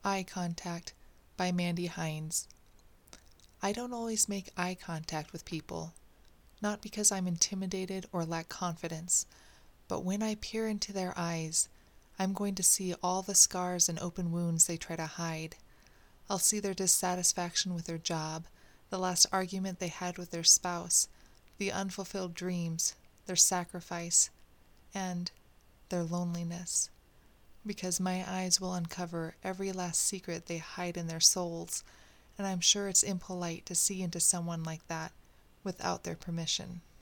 Eye Contact by Mandy Hines. I don't always make eye contact with people, not because I'm intimidated or lack confidence, but when I peer into their eyes, I'm going to see all the scars and open wounds they try to hide. I'll see their dissatisfaction with their job, the last argument they had with their spouse, the unfulfilled dreams, their sacrifice, and their loneliness. Because my eyes will uncover every last secret they hide in their souls, and I'm sure it's impolite to see into someone like that without their permission.